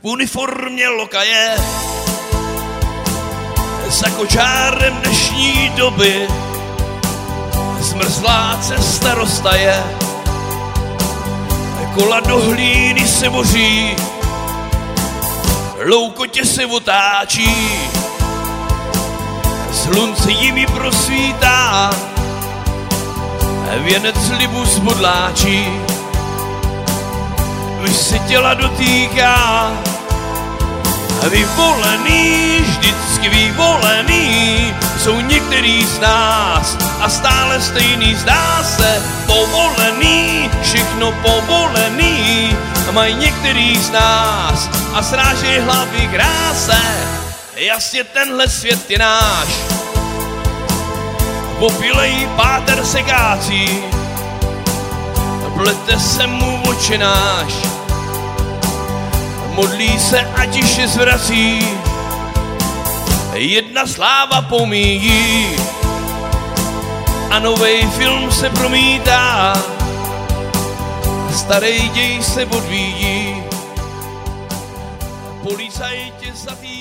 uniformě lokaje, za kočárem dnešní doby, zmrzlá cesta roztaje, kola do hlíny se boří, loukotě se otáčí, slunce jimi prosvítá, věnec libu zbodláčí, už se těla dotýká, vyvolený, vždycky vyvolený, jsou některý z nás a stále stejný, zdá se, povolený, všechno povolený, mají některý z nás a srážej hlavy kráse, jasně tenhle svět je náš. Popilej páter se kácí, plete se mu oči náš, modlí se a tiše zvrací, jedna sláva pomíjí a novej film se promítá, starý děj se odvíjí, policajti zatýkají.